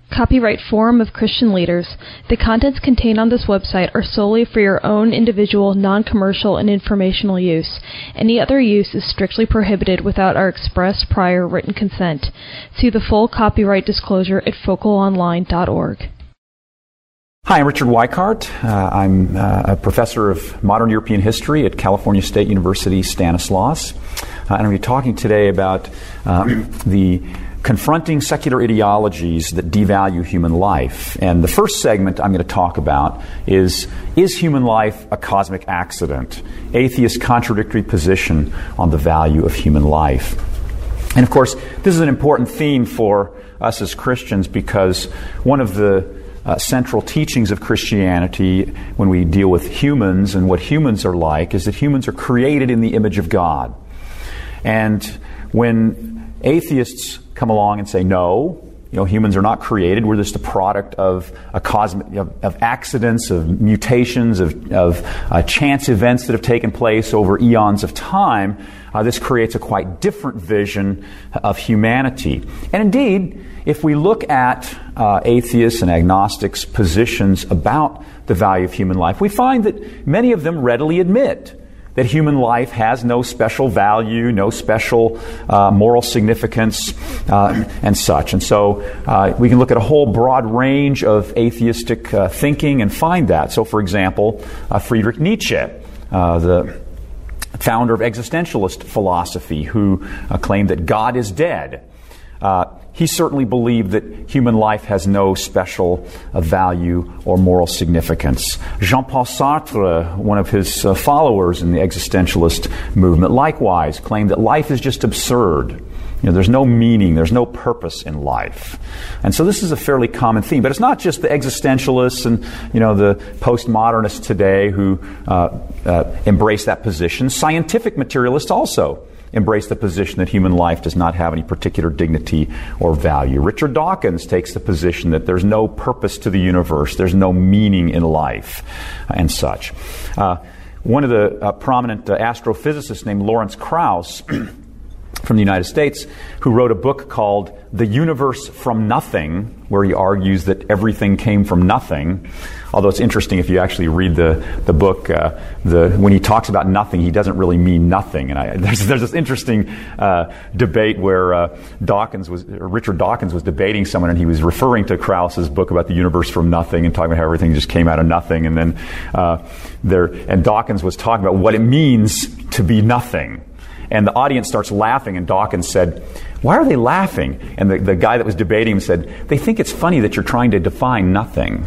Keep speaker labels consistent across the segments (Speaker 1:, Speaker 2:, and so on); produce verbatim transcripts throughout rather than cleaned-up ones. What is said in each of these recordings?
Speaker 1: Copyright Forum of Christian Leaders. The contents contained on this website are solely for your own individual, non-commercial, and informational use. Any other use is strictly prohibited without our express prior written consent. See the full copyright disclosure at focal online dot org.
Speaker 2: Hi, I'm Richard Weikart. Uh, I'm uh, a professor of modern European history at California State University, Stanislaus. Uh, and I'm going to be talking today about uh, the confronting secular ideologies that devalue human life. And the first segment I'm going to talk about is, is human life a cosmic accident? Atheists' contradictory position on the value of human life. And of course, this is an important theme for us as Christians because one of the uh, central teachings of Christianity when we deal with humans and what humans are like is that humans are created in the image of God. And when atheists come along and say, no, you know, humans are not created. We're just a product of a cosmic of, of accidents, of mutations, of, of uh, chance events that have taken place over eons of time. Uh, this creates a quite different vision of humanity. And indeed, if we look at uh, atheists and agnostics' positions about the value of human life, we find that many of them readily admit that human life has no special value, no special uh, moral significance, uh, and such. And so uh, we can look at a whole broad range of atheistic uh, thinking and find that. So, for example, uh, Friedrich Nietzsche, uh, the founder of existentialist philosophy, who uh, claimed that God is dead. Uh, he certainly believed that human life has no special uh, value or moral significance. Jean-Paul Sartre, one of his uh, followers in the existentialist movement, likewise claimed that life is just absurd. You know, there's no meaning, there's no purpose in life. And so this is a fairly common theme. But it's not just the existentialists and, you know, the postmodernists today who uh, uh, embrace that position. Scientific materialists also embrace the position that human life does not have any particular dignity or value. Richard Dawkins takes the position that there's no purpose to the universe, there's no meaning in life, and such. Uh, one of the uh, prominent uh, astrophysicists named Lawrence Krauss from the United States, who wrote a book called The Universe from Nothing, where he argues that everything came from nothing. Although it's interesting if you actually read the the book, uh, the when he talks about nothing, he doesn't really mean nothing. And I, there's there's this interesting uh, debate where uh, Dawkins was or Richard Dawkins was debating someone, and he was referring to Krauss's book about the universe from nothing and talking about how everything just came out of nothing. And then uh, there and Dawkins was talking about what it means to be nothing. And the audience starts laughing, and Dawkins said, "Why are they laughing?" And the, the guy that was debating him said, "They think it's funny that you're trying to define nothing."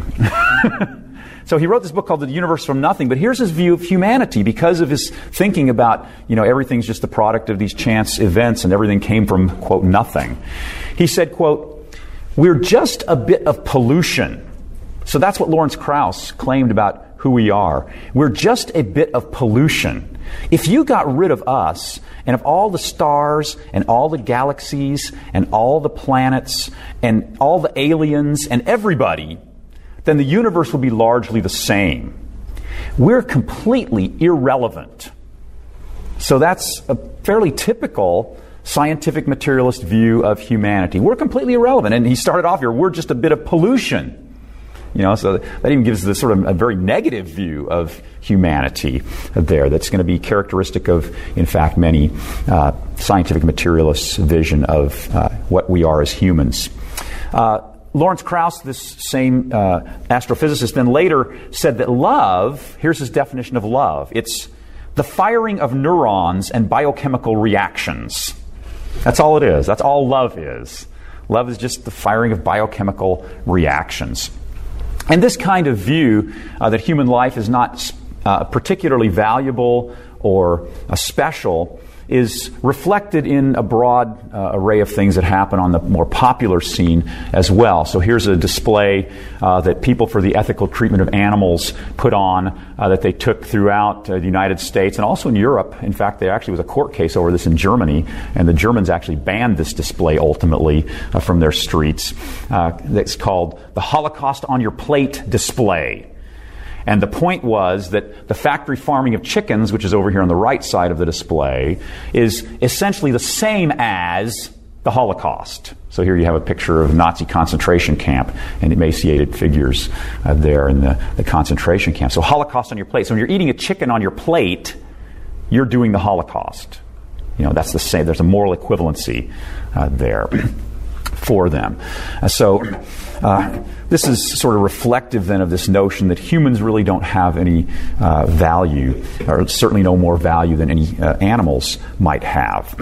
Speaker 2: So he wrote this book called The Universe from Nothing, but here's his view of humanity because of his thinking about, you know, everything's just the product of these chance events and everything came from, quote, nothing. He said, quote, "We're just a bit of pollution." So that's what Lawrence Krauss claimed about who we are. We're just a bit of pollution. If you got rid of us and of all the stars and all the galaxies and all the planets and all the aliens and everybody, then the universe would be largely the same. We're completely irrelevant. So that's a fairly typical scientific materialist view of humanity. We're completely irrelevant. And he started off here, we're just a bit of pollution. You know, so that even gives the sort of a very negative view of humanity there. That's going to be characteristic of, in fact, many uh, scientific materialists' vision of uh, what we are as humans. Uh, Lawrence Krauss, this same uh, astrophysicist, then later said that love, here's his definition of love, it's the firing of neurons and biochemical reactions. That's all it is. That's all love is. Love is just the firing of biochemical reactions. And this kind of view uh, that human life is not uh, particularly valuable or uh, special is reflected in a broad uh, array of things that happen on the more popular scene as well. So here's a display uh, that People for the Ethical Treatment of Animals put on uh, that they took throughout uh, the United States and also in Europe. In fact, there actually was a court case over this in Germany, and the Germans actually banned this display ultimately uh, from their streets. Uh, it's called the Holocaust on Your Plate display. And the point was that the factory farming of chickens, which is over here on the right side of the display, is essentially the same as the Holocaust. So here you have a picture of Nazi concentration camp and emaciated figures uh, there in the, the concentration camp. So Holocaust on your plate. So when you're eating a chicken on your plate, you're doing the Holocaust. You know, that's the same. There's a moral equivalency uh, there for them. Uh, so uh, this is sort of reflective then of this notion that humans really don't have any uh, value, or certainly no more value than any uh, animals might have.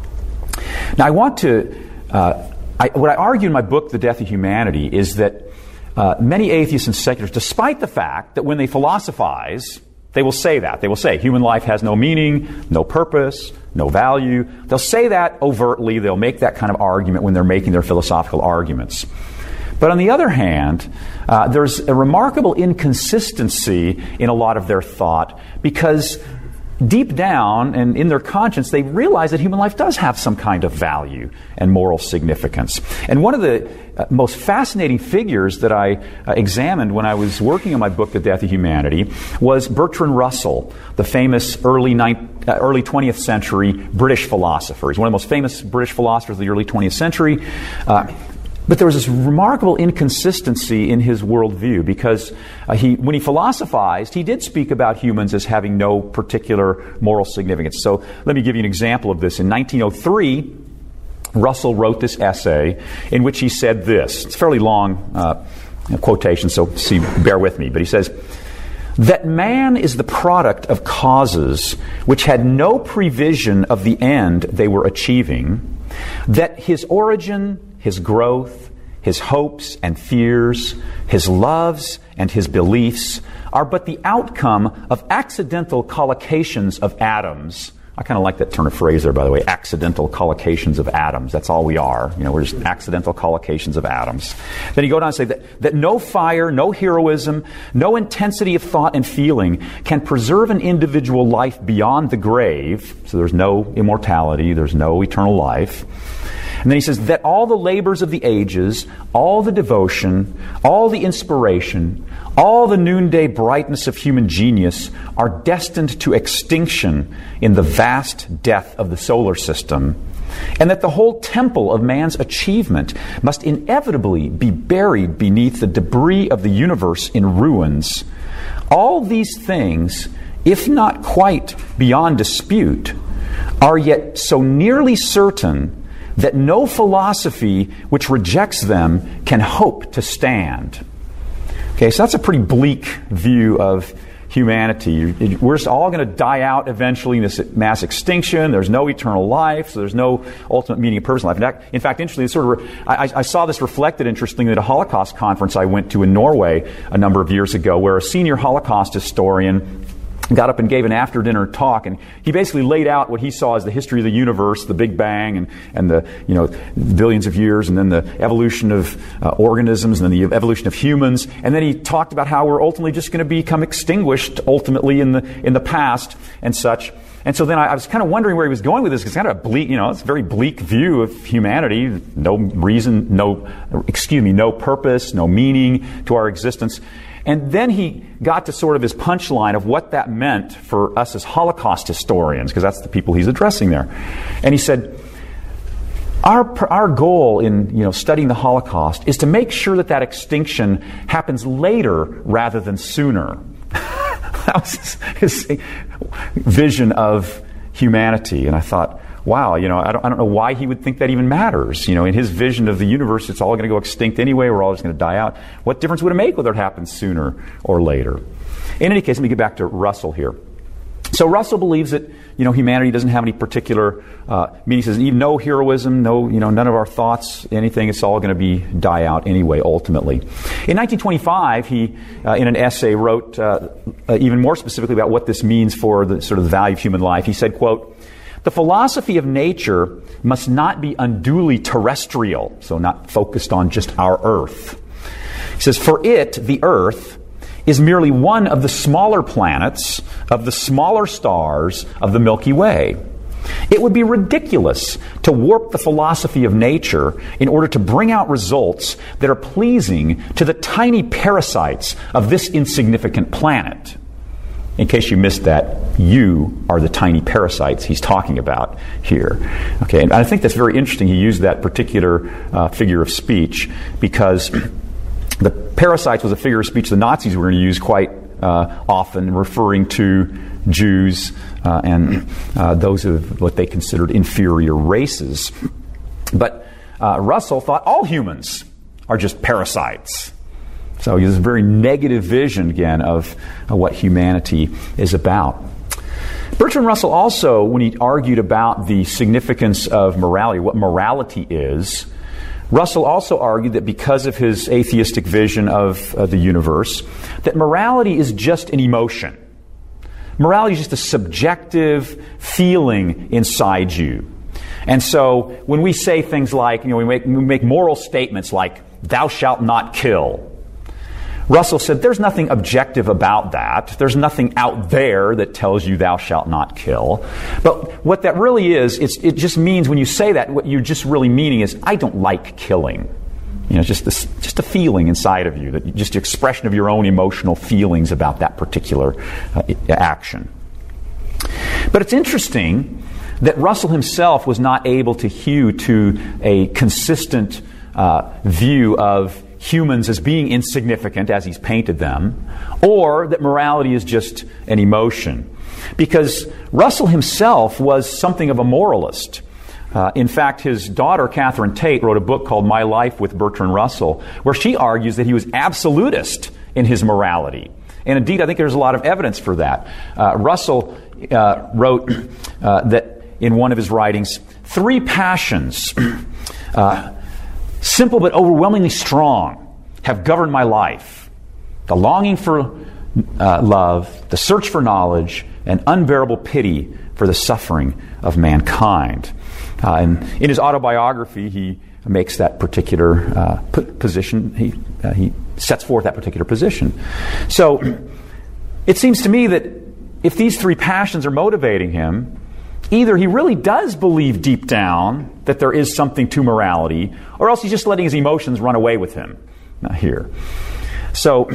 Speaker 2: Now, I want to, uh, I, what I argue in my book, The Death of Humanity, is that uh, many atheists and secularists, despite the fact that when they philosophize, they will say that. They will say human life has no meaning, no purpose, no value. They'll say that overtly. They'll make that kind of argument when they're making their philosophical arguments. But on the other hand, uh, there's a remarkable inconsistency in a lot of their thought, because deep down and in their conscience, they realize that human life does have some kind of value and moral significance. And one of the uh, most fascinating figures that I uh, examined when I was working on my book, The Death of Humanity, was Bertrand Russell, the famous early ninth, uh, early twentieth century British philosopher. He's one of the most famous British philosophers of the early twentieth century. Uh, But there was this remarkable inconsistency in his worldview, because uh, he, when he philosophized, he did speak about humans as having no particular moral significance. So let me give you an example of this. In nineteen oh three, Russell wrote this essay in which he said this. It's a fairly long uh, quotation, so see, bear with me. But he says, "That man is the product of causes which had no prevision of the end they were achieving, that his origin, his growth, his hopes and fears, his loves and his beliefs are but the outcome of accidental collocations of atoms." I kind of like that turn of phrase there, by the way, accidental collocations of atoms. That's all we are. You know, we're just accidental collocations of atoms. Then you go down and say that, that no fire, no heroism, no intensity of thought and feeling can preserve an individual life beyond the grave. So there's no immortality, there's no eternal life. And then he says that all the labors of the ages, all the devotion, all the inspiration, all the noonday brightness of human genius are destined to extinction in the vast death of the solar system, and that the whole temple of man's achievement must inevitably be buried beneath the debris of the universe in ruins. All these things, if not quite beyond dispute, are yet so nearly certain that no philosophy which rejects them can hope to stand. Okay, so that's a pretty bleak view of humanity. We're all going to die out eventually in this mass extinction. There's no eternal life, so there's no ultimate meaning of personal life. In fact, in fact interestingly, sort of, I, I saw this reflected, interestingly, at a Holocaust conference I went to in Norway a number of years ago, where a senior Holocaust historian got up and gave an after-dinner talk, and he basically laid out what he saw as the history of the universe, the Big Bang, and, and the you know billions of years, and then the evolution of uh, organisms, and then the evolution of humans, and then he talked about how we're ultimately just going to become extinguished, ultimately in the in the past and such. And so then I, I was kind of wondering where he was going with this, because it's kind of a bleak, you know, it's a very bleak view of humanity. No reason, no, excuse me, no purpose, no meaning to our existence. And then he got to sort of his punchline of what that meant for us as Holocaust historians, because that's the people he's addressing there. And he said, our our goal in you know studying the Holocaust is to make sure that that extinction happens later rather than sooner. That was his, his vision of humanity. And I thought, wow, you know, I don't, I don't know why he would think that even matters. You know, in his vision of the universe, it's all going to go extinct anyway. We're all just going to die out. What difference would it make whether it happens sooner or later? In any case, let me get back to Russell here. So Russell believes that, you know, humanity doesn't have any particular uh, meaning. He says, even no heroism, no, you know, none of our thoughts, anything. It's all going to be die out anyway, ultimately. In nineteen twenty-five, he, uh, in an essay, wrote uh, uh, even more specifically about what this means for the sort of the value of human life. He said, quote, "The philosophy of nature must not be unduly terrestrial," so not focused on just our Earth. He says, "For it, the Earth, is merely one of the smaller planets, of the smaller stars of the Milky Way. It would be ridiculous to warp the philosophy of nature in order to bring out results that are pleasing to the tiny parasites of this insignificant planet." in case you missed that, you are the tiny parasites he's talking about here. Okay, and I think that's very interesting. He used that particular uh, figure of speech because the parasites was a figure of speech the Nazis were going to use quite uh, often, referring to Jews uh, and uh, those of what they considered inferior races. But uh, Russell thought all humans are just parasites. So he has a very negative vision, again, of uh, what humanity is about. Bertrand Russell also, when he argued about the significance of morality, what morality is, Russell also argued that because of his atheistic vision of uh, the universe, that morality is just an emotion. Morality is just a subjective feeling inside you. And so when we say things like, you know, we make, we make moral statements like, thou shalt not kill, Russell said there's nothing objective about that. There's nothing out there that tells you thou shalt not kill. But what that really is, it's, it just means when you say that, what you're just really meaning is, I don't like killing. You know, just this, just a feeling inside of you, that just the expression of your own emotional feelings about that particular uh, action. But it's interesting that Russell himself was not able to hew to a consistent uh, view of humans as being insignificant as he's painted them, or that morality is just an emotion. Because Russell himself was something of a moralist. Uh, in fact, his daughter, Catherine Tate, wrote a book called My Life with Bertrand Russell, where she argues that he was absolutist in his morality. And indeed, I think there's a lot of evidence for that. Uh, Russell uh, wrote uh, that in one of his writings, three passions, uh, simple but overwhelmingly strong, have governed my life. The longing for uh, love, the search for knowledge, and unbearable pity for the suffering of mankind. Uh, and in his autobiography, he makes that particular uh, p- position. He uh, he sets forth that particular position. So it seems to me that if these three passions are motivating him, either he really does believe deep down that there is something to morality, or else he's just letting his emotions run away with him uh, here. So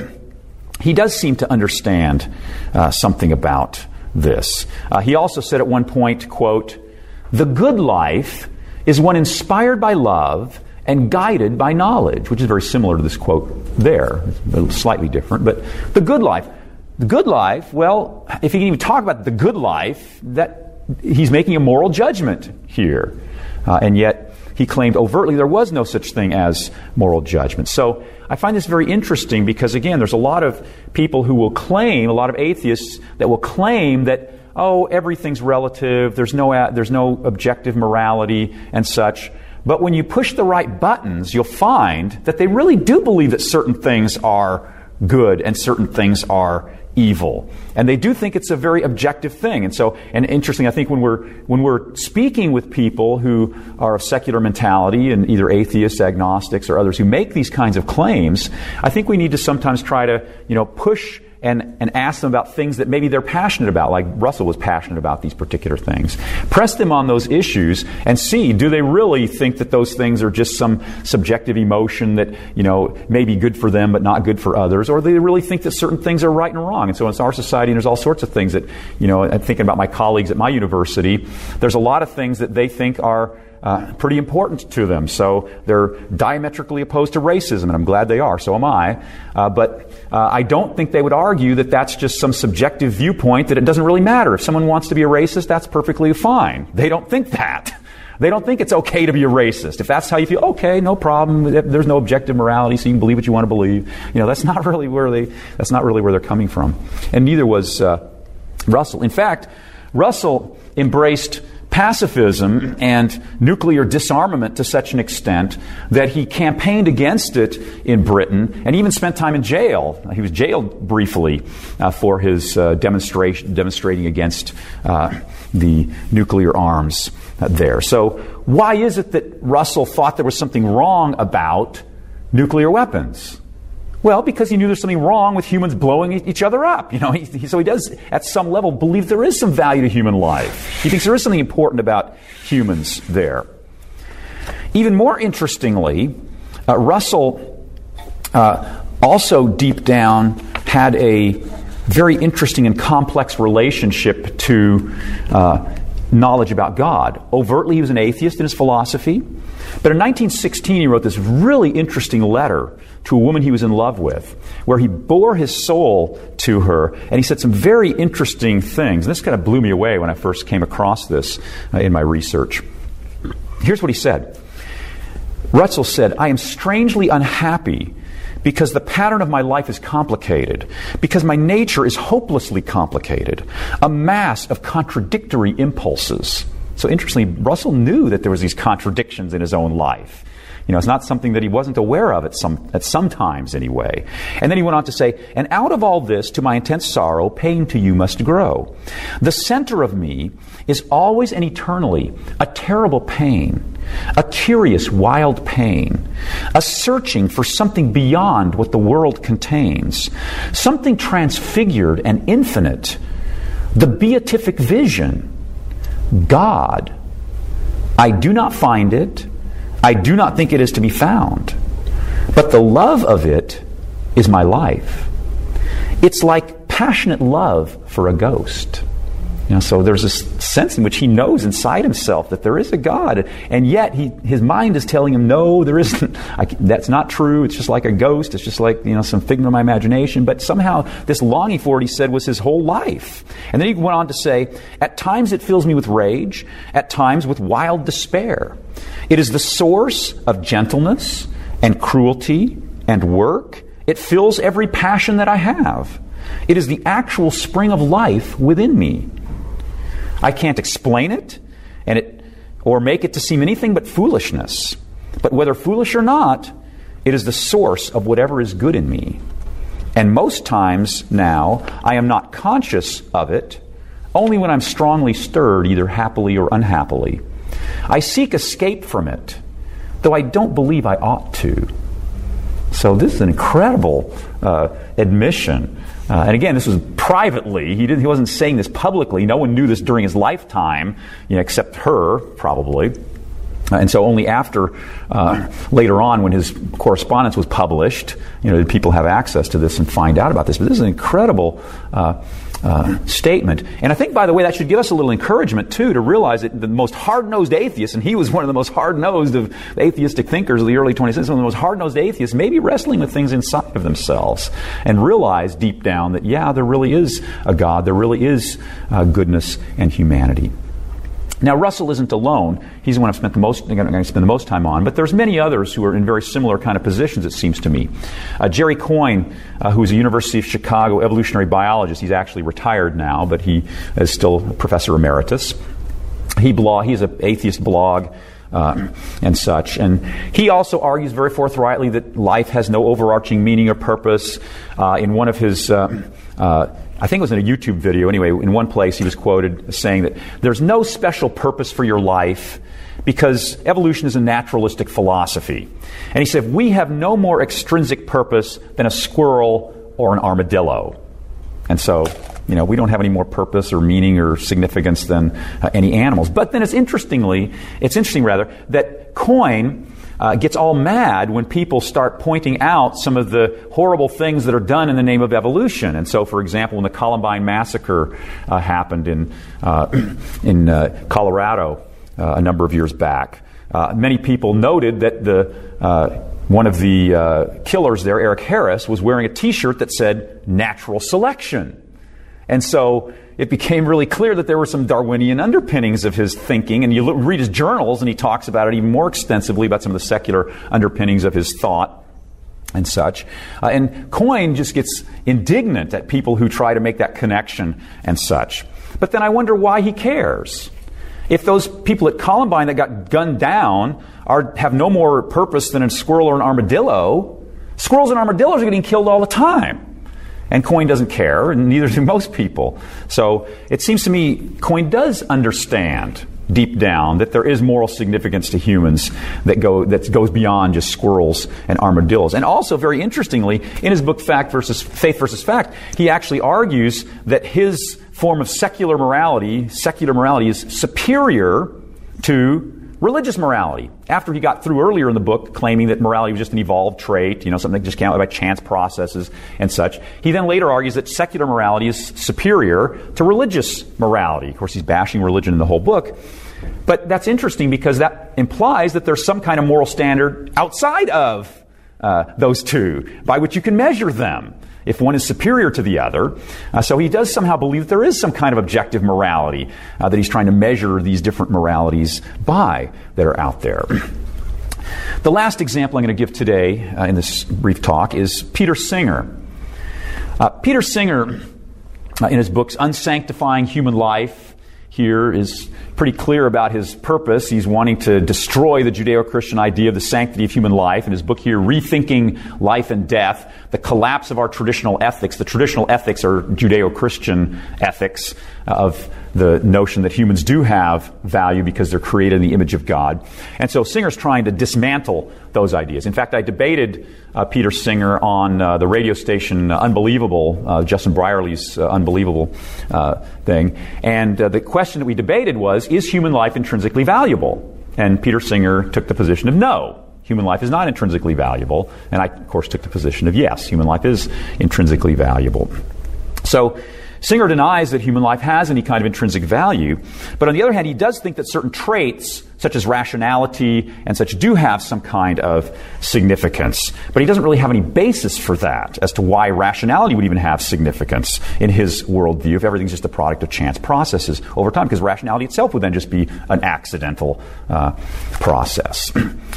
Speaker 2: he does seem to understand uh, something about this. Uh, he also said at one point, quote, "The good life is one inspired by love and guided by knowledge," which is very similar to this quote there. It's a little slightly different, but the good life. The good life, well, if he can even talk about the good life, that he's making a moral judgment here. Uh, and yet he claimed overtly there was no such thing as moral judgment. So I find this very interesting because, again, there's a lot of people who will claim, a lot of atheists that will claim that, oh, everything's relative, there's no uh, there's no objective morality and such. But when you push the right buttons, you'll find that they really do believe that certain things are good and certain things are evil. And they do think it's a very objective thing. And so, and interesting, I think when we're when we're speaking with people who are of secular mentality and either atheists, agnostics, or others who make these kinds of claims, I think we need to sometimes try to, you know, push and, and ask them about things that maybe they're passionate about, like Russell was passionate about these particular things. Press them on those issues and see, do they really think that those things are just some subjective emotion that, you know, may be good for them but not good for others, or do they really think that certain things are right and wrong? And so in our society, and there's all sorts of things that, you know, I'm thinking about my colleagues at my university, there's a lot of things that they think are Uh, pretty important to them. So they're diametrically opposed to racism, and I'm glad they are, so am I. Uh, but uh, I don't think they would argue that that's just some subjective viewpoint, that it doesn't really matter. If someone wants to be a racist, that's perfectly fine. They don't think that. They don't think it's okay to be a racist. If that's how you feel, okay, no problem. There's no objective morality, so you can believe what you want to believe. You know, that's not really where they. That's not really where they're coming from. And neither was uh, Russell. In fact, Russell embraced pacifism and nuclear disarmament to such an extent that he campaigned against it in Britain and even spent time in jail. He was jailed briefly uh, for his uh, demonstration demonstrating against uh, the nuclear arms uh, there. So why is it that Russell thought there was something wrong about nuclear weapons? Well, because he knew there's something wrong with humans blowing each other up. You know, he, he, so he does, at some level, believe there is some value to human life. He thinks there is something important about humans there. Even more interestingly, uh, Russell uh, also deep down had a very interesting and complex relationship to uh, knowledge about God. Overtly, he was an atheist in his philosophy. But in nineteen sixteen, he wrote this really interesting letter to a woman he was in love with, where he bore his soul to her, and he said some very interesting things. And this kind of blew me away when I first came across this uh, in my research. Here's what he said. Russell said, "I am strangely unhappy because the pattern of my life is complicated, because my nature is hopelessly complicated, a mass of contradictory impulses." So interestingly, Russell knew that there was these contradictions in his own life. You know, it's not something that he wasn't aware of at some at some times anyway. And then he went on to say, "And out of all this, to my intense sorrow, pain to you must grow. The center of me is always and eternally a terrible pain, a curious, wild pain, a searching for something beyond what the world contains, something transfigured and infinite, the beatific vision, God. I do not find it. I do not think it is to be found. But the love of it is my life. It's like passionate love for a ghost." You know, so there's this sense in which he knows inside himself that there is a God, and yet he, his mind is telling him, no, there isn't. I, that's not true. It's just like a ghost. It's just like, you know, some figment of my imagination. But somehow this longing for it, he said, was his whole life. And then he went on to say, "At times it fills me with rage, at times with wild despair. It is the source of gentleness and cruelty and work. It fills every passion that I have. It is the actual spring of life within me. I can't explain it, and it or make it to seem anything but foolishness. But whether foolish or not, it is the source of whatever is good in me. And most times now, I am not conscious of it, only when I'm strongly stirred, either happily or unhappily. I seek escape from it, though I don't believe I ought to." So this is an incredible uh, admission. Uh, and again, this was privately. He didn't. He wasn't saying this publicly. No one knew this during his lifetime, you know, except her, probably. Uh, and so only after, uh, later on, when his correspondence was published, you know, did people have access to this and find out about this. But this is an incredible uh, uh, statement. And I think, by the way, that should give us a little encouragement, too, to realize that the most hard-nosed atheists, and he was one of the most hard-nosed of atheistic thinkers of the early twentieth century, one of the most hard-nosed atheists, maybe wrestling with things inside of themselves and realize deep down that, yeah, there really is a God, there really is uh, goodness and humanity. Now, Russell isn't alone. He's the one I've spent the most, I'm going to spend the most time on, but there's many others who are in very similar kind of positions, it seems to me. Uh, Jerry Coyne, uh, who's a University of Chicago evolutionary biologist, he's actually retired now, but he is still a professor emeritus. He blog, he's an atheist blog uh, and such, and he also argues very forthrightly that life has no overarching meaning or purpose. Uh, in one of his uh, uh, I think it was in a YouTube video. Anyway, in one place he was quoted as saying that there's no special purpose for your life because evolution is a naturalistic philosophy. And he said, we have no more extrinsic purpose than a squirrel or an armadillo. And so, you know, we don't have any more purpose or meaning or significance than uh, any animals. But then it's interestingly, it's interesting rather, that Coyne Uh, gets all mad when people start pointing out some of the horrible things that are done in the name of evolution. And so, for example, when the Columbine massacre uh, happened in uh, in uh, Colorado uh, a number of years back, uh, many people noted that the uh, one of the uh, killers there, Eric Harris, was wearing a T-shirt that said "Natural Selection," and so it became really clear that there were some Darwinian underpinnings of his thinking. And you look, read his journals, and he talks about it even more extensively, about some of the secular underpinnings of his thought and such. Uh, and Coyne just gets indignant at people who try to make that connection and such. But then I wonder why he cares. If those people at Columbine that got gunned down are have no more purpose than a squirrel or an armadillo, squirrels and armadillos are getting killed all the time. And Coyne doesn't care, and neither do most people. So it seems to me Coyne does understand deep down that there is moral significance to humans that go that goes beyond just squirrels and armadillos. And also, very interestingly, in his book Fact versus Faith versus Fact, he actually argues that his form of secular morality, secular morality, is superior to religious morality. After he got through earlier in the book claiming that morality was just an evolved trait, you know, something that just came out by chance processes and such, he then later argues that secular morality is superior to religious morality. Of course, he's bashing religion in the whole book. But that's interesting because that implies that there's some kind of moral standard outside of uh, those two by which you can measure them if one is superior to the other. Uh, so he does somehow believe that there is some kind of objective morality uh, that he's trying to measure these different moralities by that are out there. The last example I'm going to give today uh, in this brief talk is Peter Singer. Uh, Peter Singer, uh, in his books Unsanctifying Human Life, here is pretty clear about his purpose. He's wanting to destroy the Judeo-Christian idea of the sanctity of human life. In his book here, Rethinking Life and Death, the collapse of our traditional ethics. The traditional ethics are Judeo-Christian ethics of the notion that humans do have value because they're created in the image of God. And so Singer's trying to dismantle those ideas. In fact, I debated uh, Peter Singer on uh, the radio station uh, Unbelievable, uh, Justin Brierley's uh, Unbelievable uh, thing. And uh, the question that we debated was, is human life intrinsically valuable? And Peter Singer took the position of no. Human life is not intrinsically valuable. And I, of course, took the position of yes, human life is intrinsically valuable. So Singer denies that human life has any kind of intrinsic value, but on the other hand, he does think that certain traits, such as rationality and such, do have some kind of significance. But he doesn't really have any basis for that as to why rationality would even have significance in his worldview if everything's just a product of chance processes over time, because rationality itself would then just be an accidental uh, process.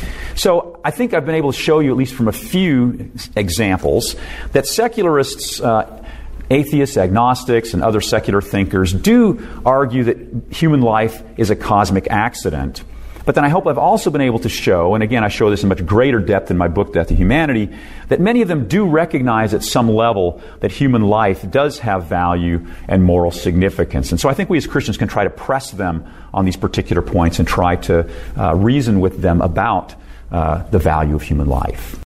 Speaker 2: So I think I've been able to show you, at least from a few examples, that secularists, uh, atheists, agnostics, and other secular thinkers do argue that human life is a cosmic accident. But then I hope I've also been able to show, and again I show this in much greater depth in my book, Death to Humanity, that many of them do recognize at some level that human life does have value and moral significance. And so I think we as Christians can try to press them on these particular points and try to uh, reason with them about uh, the value of human life.